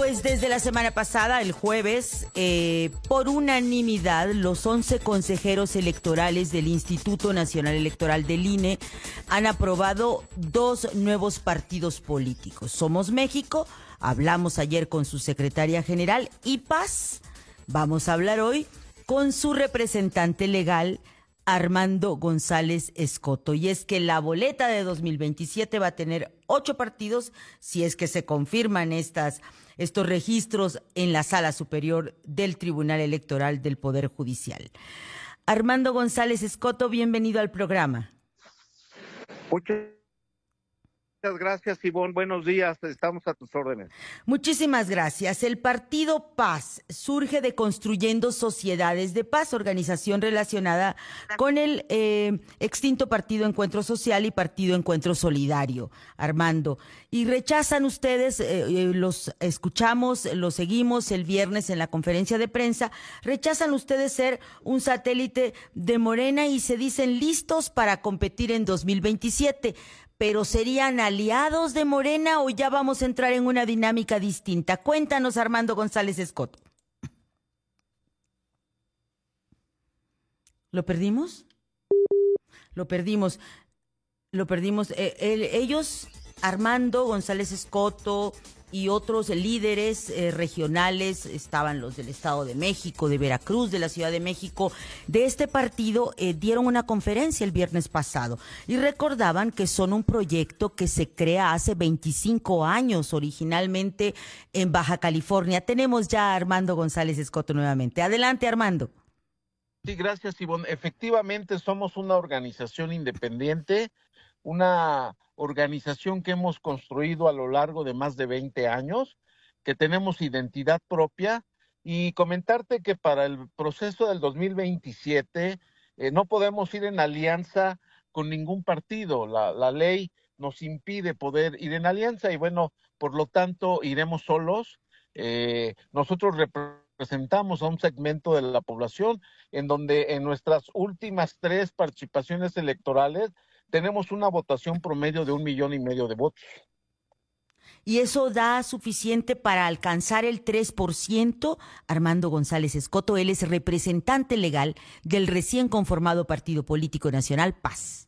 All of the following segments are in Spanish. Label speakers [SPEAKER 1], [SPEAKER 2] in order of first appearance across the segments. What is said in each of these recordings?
[SPEAKER 1] Pues desde la semana pasada, el jueves, por unanimidad, los 11 consejeros electorales del Instituto Nacional Electoral del INE han aprobado 2 nuevos partidos políticos. Somos México, hablamos ayer con su secretaria general, y Paz. Vamos a hablar hoy con su representante legal, Armando González Escoto. Y es que la boleta de 2027 va a tener 8 partidos si es que se confirman estos registros en la Sala Superior del Tribunal Electoral del Poder Judicial. Armando González Escoto, bienvenido al programa.
[SPEAKER 2] Muchas gracias, Ivonne. Buenos días. Estamos a tus órdenes.
[SPEAKER 1] Muchísimas gracias. El Partido Paz surge de Construyendo Sociedades de Paz, organización relacionada con el extinto Partido Encuentro Social y Partido Encuentro Solidario, Armando. Y rechazan ustedes, los escuchamos, los seguimos el viernes en la conferencia de prensa, rechazan ustedes ser un satélite de Morena y se dicen listos para competir en 2027. ¿Pero serían aliados de Morena o ya vamos a entrar en una dinámica distinta? Cuéntanos, Armando González Escoto. ¿Lo perdimos? Lo perdimos. Ellos, Armando González Escoto y otros líderes regionales, estaban los del Estado de México, de Veracruz, de la Ciudad de México, de este partido, dieron una conferencia el viernes pasado y recordaban que son un proyecto que se crea hace 25 años, originalmente en Baja California. Tenemos ya a Armando González Escoto nuevamente. Adelante, Armando.
[SPEAKER 2] Sí, gracias, Ivonne. Efectivamente, somos una organización independiente, una organización que hemos construido a lo largo de más de 20 años, que tenemos identidad propia, y comentarte que para el proceso del 2027 no podemos ir en alianza con ningún partido. La ley nos impide poder ir en alianza y bueno, por lo tanto iremos solos. Nosotros representamos a un segmento de la población en donde en nuestras últimas 3 participaciones electorales tenemos una votación promedio de 1,5 millones de votos.
[SPEAKER 1] ¿Y eso da suficiente para alcanzar el 3%? Armando González Escoto, él es representante legal del recién conformado Partido Político Nacional Paz.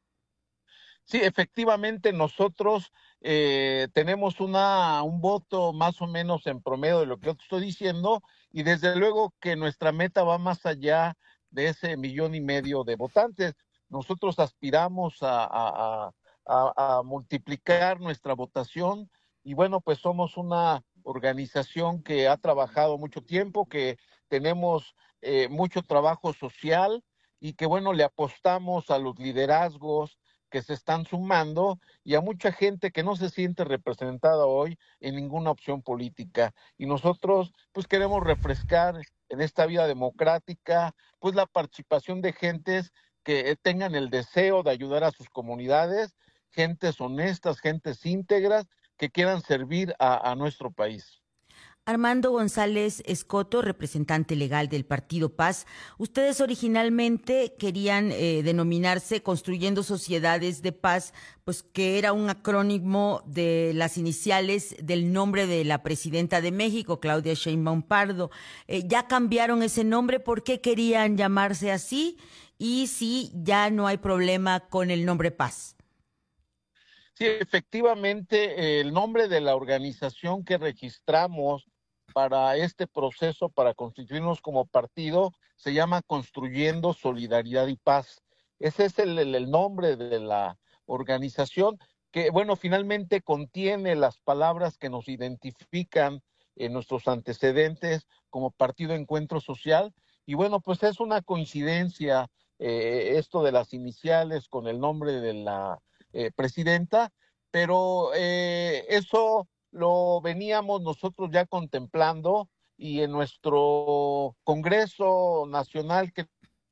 [SPEAKER 2] Sí, efectivamente nosotros tenemos un voto más o menos en promedio de lo que yo te estoy diciendo, y desde luego que nuestra meta va más allá de ese 1,5 millones de votantes. Nosotros aspiramos a multiplicar nuestra votación y bueno, pues somos una organización que ha trabajado mucho tiempo, que tenemos mucho trabajo social y que bueno, le apostamos a los liderazgos que se están sumando y a mucha gente que no se siente representada hoy en ninguna opción política. Y nosotros pues queremos refrescar en esta vida democrática pues la participación de gentes que tengan el deseo de ayudar a sus comunidades, gentes honestas, gentes íntegras que quieran servir a nuestro país.
[SPEAKER 1] Armando González Escoto, representante legal del Partido Paz, ustedes originalmente querían denominarse Construyendo Sociedades de Paz, pues que era un acrónimo de las iniciales del nombre de la presidenta de México, Claudia Sheinbaum Pardo. ¿Ya cambiaron ese nombre? ¿Por qué querían llamarse así? Y si ya no hay problema con el nombre Paz.
[SPEAKER 2] Sí, efectivamente, el nombre de la organización que registramos para este proceso, para constituirnos como partido, se llama Construyendo Solidaridad y Paz. Ese es el nombre de la organización que, bueno, finalmente contiene las palabras que nos identifican en nuestros antecedentes como Partido Encuentro Social. Y bueno, pues es una coincidencia esto de las iniciales con el nombre de la presidenta, pero eso lo veníamos nosotros ya contemplando y en nuestro Congreso Nacional que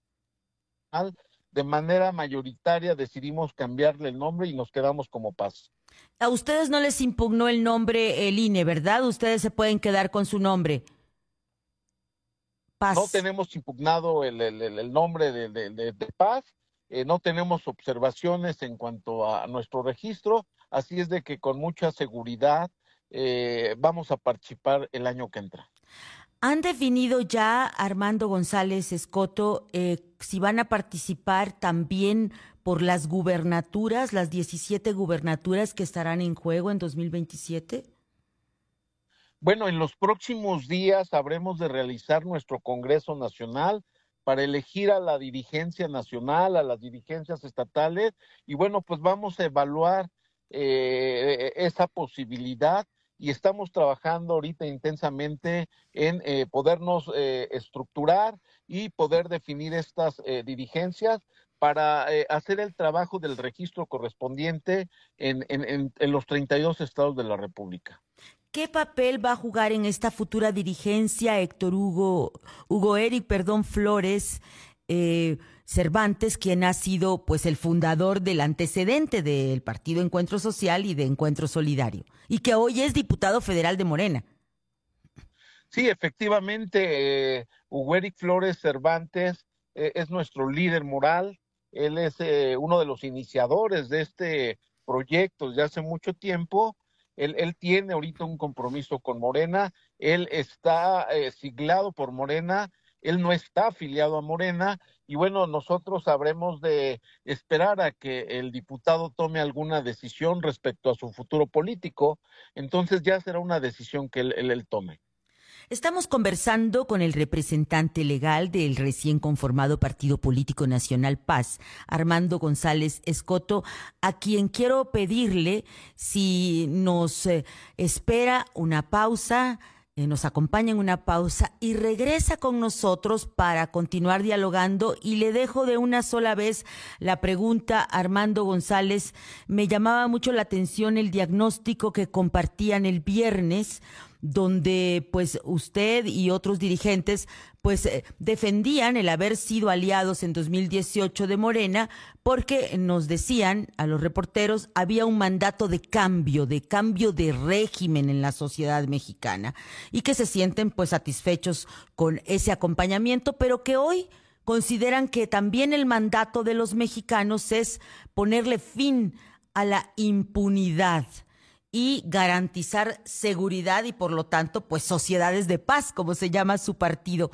[SPEAKER 2] de manera mayoritaria decidimos cambiarle el nombre y nos quedamos como Paz.
[SPEAKER 1] A ustedes no les impugnó el nombre el INE, ¿verdad? Ustedes se pueden quedar con su nombre. Paz.
[SPEAKER 2] No tenemos impugnado el nombre de Paz, no tenemos observaciones en cuanto a nuestro registro, así es de que con mucha seguridad vamos a participar el año que entra.
[SPEAKER 1] ¿Han definido ya, Armando González Escoto, si van a participar también por las gubernaturas, las 17 gubernaturas que estarán en juego en 2027?
[SPEAKER 2] Bueno, en los próximos días habremos de realizar nuestro Congreso Nacional para elegir a la dirigencia nacional, a las dirigencias estatales, y bueno, pues vamos a evaluar esa posibilidad y estamos trabajando ahorita intensamente en podernos estructurar y poder definir estas dirigencias para hacer el trabajo del registro correspondiente en los 32 estados de la República.
[SPEAKER 1] ¿Qué papel va a jugar en esta futura dirigencia Hugo Eric, Flores Cervantes, quien ha sido pues el fundador del antecedente del Partido Encuentro Social y de Encuentro Solidario, y que hoy es diputado federal de Morena?
[SPEAKER 2] Sí, efectivamente, Hugo Eric Flores Cervantes es nuestro líder moral. Él es uno de los iniciadores de este proyecto desde hace mucho tiempo. Él tiene ahorita un compromiso con Morena. Él está siglado por Morena. Él no está afiliado a Morena. Y bueno, nosotros habremos de esperar a que el diputado tome alguna decisión respecto a su futuro político. Entonces ya será una decisión que él tome.
[SPEAKER 1] Estamos conversando con el representante legal del recién conformado Partido Político Nacional Paz, Armando González Escoto, a quien quiero pedirle si nos espera una pausa, nos acompaña en una pausa y regresa con nosotros para continuar dialogando. Y le dejo de una sola vez la pregunta, Armando González. Me llamaba mucho la atención el diagnóstico que compartían el viernes, donde pues usted y otros dirigentes pues defendían el haber sido aliados en 2018 de Morena, porque nos decían a los reporteros había un mandato de cambio de régimen en la sociedad mexicana, y que se sienten pues satisfechos con ese acompañamiento, pero que hoy consideran que también el mandato de los mexicanos es ponerle fin a la impunidad y garantizar seguridad y por lo tanto pues sociedades de paz, como se llama su partido.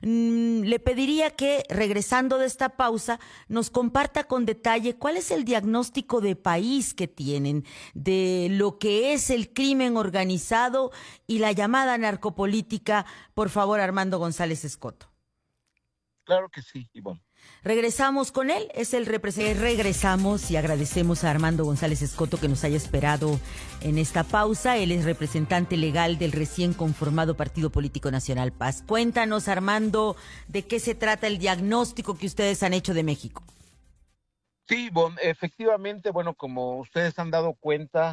[SPEAKER 1] Le pediría que, regresando de esta pausa, nos comparta con detalle cuál es el diagnóstico de país que tienen de lo que es el crimen organizado y la llamada narcopolítica. Por favor, Armando González Escoto.
[SPEAKER 2] Claro que sí, Ivonne.
[SPEAKER 1] Regresamos con él, es el representante. Regresamos y agradecemos a Armando González Escoto que nos haya esperado en esta pausa. Él es representante legal del recién conformado Partido Político Nacional Paz. Cuéntanos, Armando, de qué se trata el diagnóstico que ustedes han hecho de México.
[SPEAKER 2] Sí, Ivonne, efectivamente, bueno, como ustedes han dado cuenta,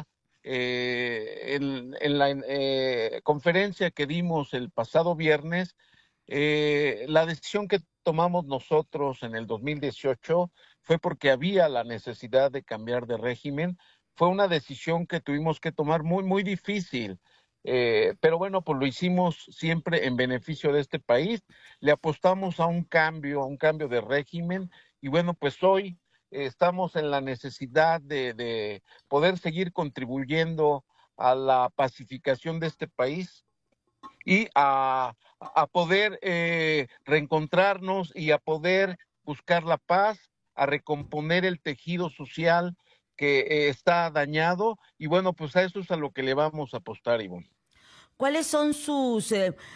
[SPEAKER 2] en la conferencia que dimos el pasado viernes, la decisión que tomamos nosotros en el 2018 fue porque había la necesidad de cambiar de régimen. Fue una decisión que tuvimos que tomar muy, muy difícil, pero bueno, pues lo hicimos siempre en beneficio de este país. Le apostamos a un cambio de régimen, y bueno, pues hoy estamos en la necesidad de poder seguir contribuyendo a la pacificación de este país y a poder reencontrarnos y a poder buscar la paz, a recomponer el tejido social que está dañado, y bueno, pues a eso es a lo que le vamos a apostar, Ivonne.
[SPEAKER 1] ¿Cuáles son sus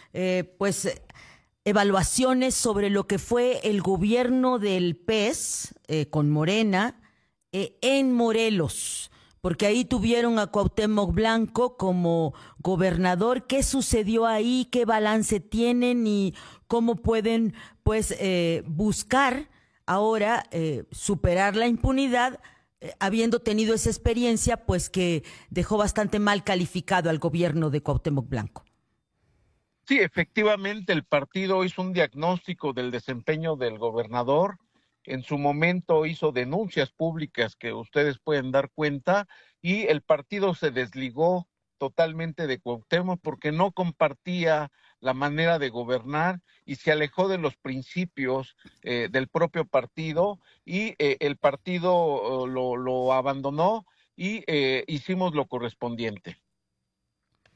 [SPEAKER 1] evaluaciones sobre lo que fue el gobierno del PES con Morena en Morelos? Porque ahí tuvieron a Cuauhtémoc Blanco como gobernador. ¿Qué sucedió ahí? ¿Qué balance tienen? ¿Y cómo pueden pues buscar ahora superar la impunidad, habiendo tenido esa experiencia pues que dejó bastante mal calificado al gobierno de Cuauhtémoc Blanco?
[SPEAKER 2] Sí, efectivamente, el partido hizo un diagnóstico del desempeño del gobernador. En su momento hizo denuncias públicas que ustedes pueden dar cuenta, y el partido se desligó totalmente de Cuauhtémoc porque no compartía la manera de gobernar y se alejó de los principios del propio partido, y el partido lo abandonó, y hicimos lo correspondiente.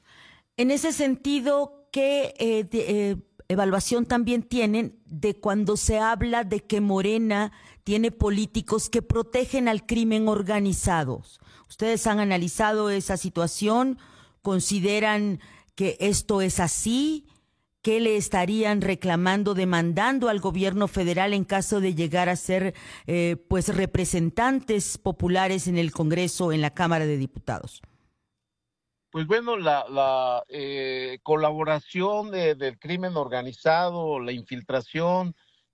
[SPEAKER 1] En ese sentido, ¿qué evaluación también tienen de cuando se habla de que Morena tiene políticos que protegen al crimen organizado? ¿Ustedes han analizado esa situación? ¿Consideran que esto es así? ¿Qué le estarían reclamando, demandando al gobierno federal en caso de llegar a ser pues representantes populares en el Congreso, en la Cámara de Diputados?
[SPEAKER 2] Pues bueno, la colaboración del crimen organizado, la infiltración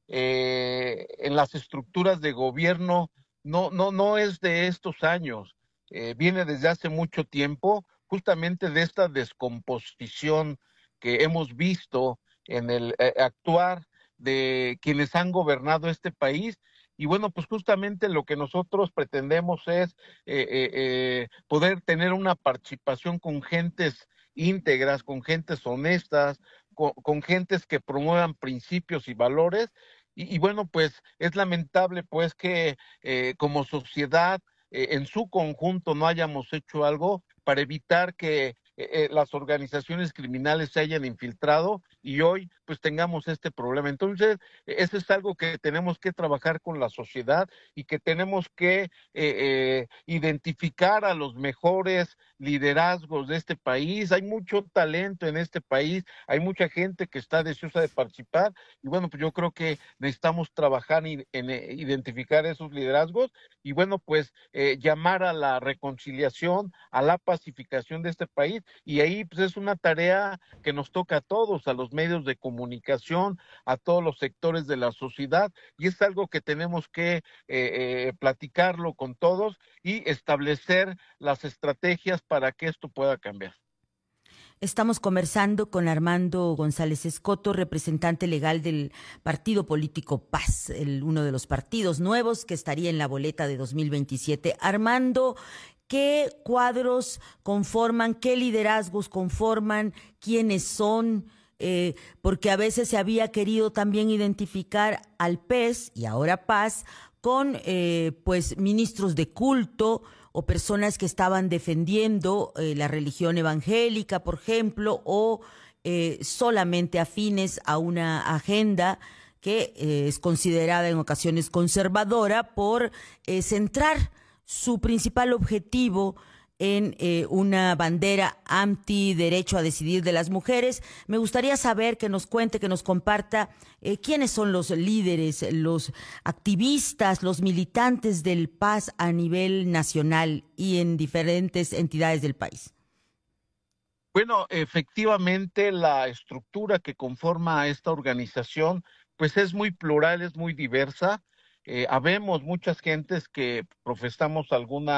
[SPEAKER 2] en las estructuras de gobierno, no es de estos años. Viene desde hace mucho tiempo, justamente de esta descomposición que hemos visto en el actuar de quienes han gobernado este país. Y bueno, pues justamente lo que nosotros pretendemos es poder tener una participación con gentes íntegras, con gentes honestas, con gentes que promuevan principios y valores. Y bueno, pues es lamentable pues que como sociedad en su conjunto no hayamos hecho algo para evitar que las organizaciones criminales se hayan infiltrado y hoy pues tengamos este problema. Entonces, eso es algo que tenemos que trabajar con la sociedad y que tenemos que identificar a los mejores liderazgos de este país. Hay mucho talento en este país, hay mucha gente que está deseosa de participar y bueno, pues yo creo que necesitamos trabajar en identificar esos liderazgos y bueno, pues llamar a la reconciliación, a la pacificación de este país y ahí pues es una tarea que nos toca a todos, a los medios de comunicación, a todos los sectores de la sociedad y es algo que tenemos que platicarlo con todos y establecer las estrategias para que esto pueda cambiar.
[SPEAKER 1] Estamos conversando con Armando González Escoto, representante legal del partido político Paz, uno de los partidos nuevos que estaría en la boleta de 2027. Armando, ¿qué cuadros conforman, qué liderazgos conforman, quiénes son? Porque a veces se había querido también identificar al PES y ahora Paz con pues ministros de culto o personas que estaban defendiendo la religión evangélica, por ejemplo, o solamente afines a una agenda que es considerada en ocasiones conservadora por centrar su principal objetivo en una bandera anti-derecho a decidir de las mujeres. Me gustaría saber que nos cuente, que nos comparta quiénes son los líderes, los activistas, los militantes del Paz a nivel nacional y en diferentes entidades del país.
[SPEAKER 2] Bueno, efectivamente la estructura que conforma esta organización pues es muy plural, es muy diversa. Habemos muchas gentes que profesamos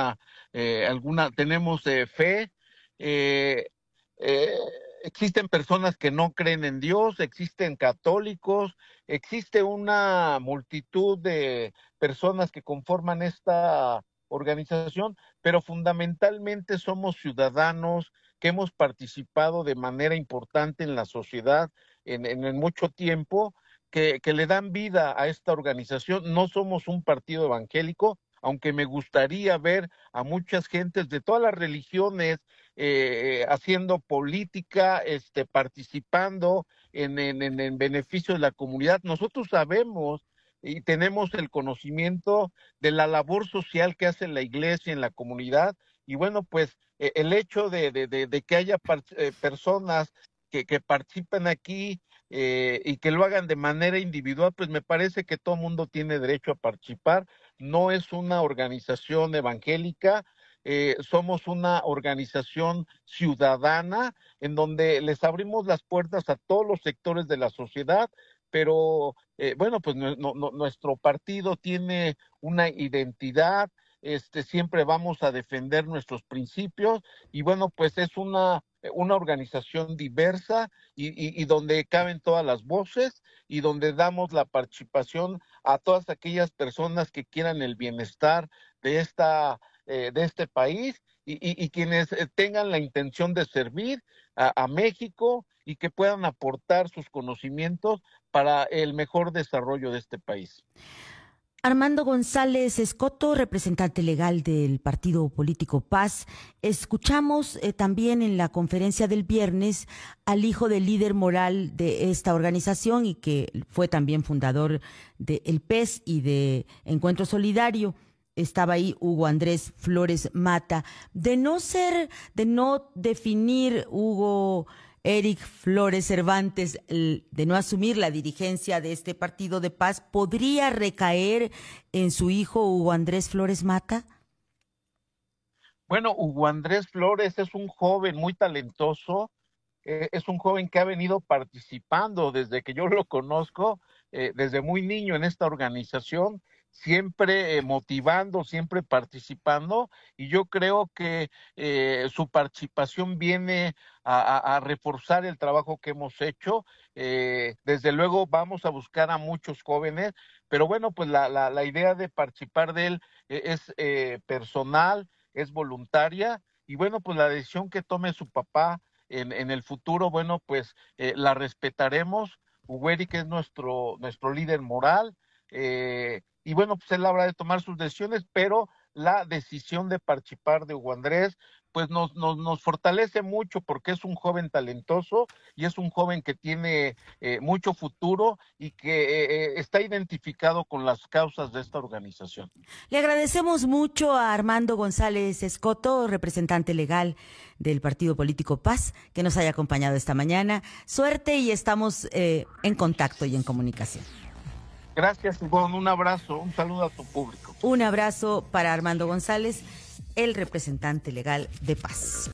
[SPEAKER 2] tenemos fe. eh, eh, Existen personas que no creen en Dios, existen católicos, existe una multitud de personas que conforman esta organización, pero fundamentalmente somos ciudadanos que hemos participado de manera importante en la sociedad en mucho tiempo, que le dan vida a esta organización. No somos un partido evangélico, aunque me gustaría ver a muchas gentes de todas las religiones haciendo política, participando en beneficio de la comunidad. Nosotros sabemos y tenemos el conocimiento de la labor social que hace la iglesia en la comunidad y bueno, pues el hecho de que haya personas que participen aquí y que lo hagan de manera individual, pues me parece que todo mundo tiene derecho a participar. No es una organización evangélica, somos una organización ciudadana en donde les abrimos las puertas a todos los sectores de la sociedad, pero bueno, pues nuestro partido tiene una identidad, siempre vamos a defender nuestros principios y bueno, pues es una organización diversa y donde caben todas las voces y donde damos la participación a todas aquellas personas que quieran el bienestar de este país y quienes tengan la intención de servir a México y que puedan aportar sus conocimientos para el mejor desarrollo de este país.
[SPEAKER 1] Armando González Escoto, representante legal del partido político Paz. Escuchamos también en la conferencia del viernes al hijo del líder moral de esta organización y que fue también fundador de El PES y de Encuentro Solidario. Estaba ahí Hugo Andrés Flores Mata. De no definir Hugo Eric Flores Cervantes, de no asumir la dirigencia de este partido de Paz, ¿podría recaer en su hijo Hugo Andrés Flores Mata?
[SPEAKER 2] Bueno, Hugo Andrés Flores es un joven muy talentoso, es un joven que ha venido participando desde que yo lo conozco, desde muy niño en esta organización, siempre motivando, siempre participando, y yo creo que su participación viene a reforzar el trabajo que hemos hecho. Desde luego vamos a buscar a muchos jóvenes, pero bueno, pues la idea de participar de él es personal, es voluntaria, y bueno, pues la decisión que tome su papá en el futuro, bueno, pues la respetaremos. Hugo Eric es nuestro líder moral, y bueno, pues él habrá de tomar sus decisiones, pero la decisión de participar de Hugo Andrés, pues nos fortalece mucho porque es un joven talentoso y es un joven que tiene mucho futuro y que está identificado con las causas de esta organización.
[SPEAKER 1] Le agradecemos mucho a Armando González Escoto, representante legal del partido político Paz, que nos haya acompañado esta mañana. Suerte y estamos en contacto y en comunicación.
[SPEAKER 2] Gracias, Ivonne. Un abrazo, un saludo a tu público.
[SPEAKER 1] Un abrazo para Armando González, el representante legal de Paz.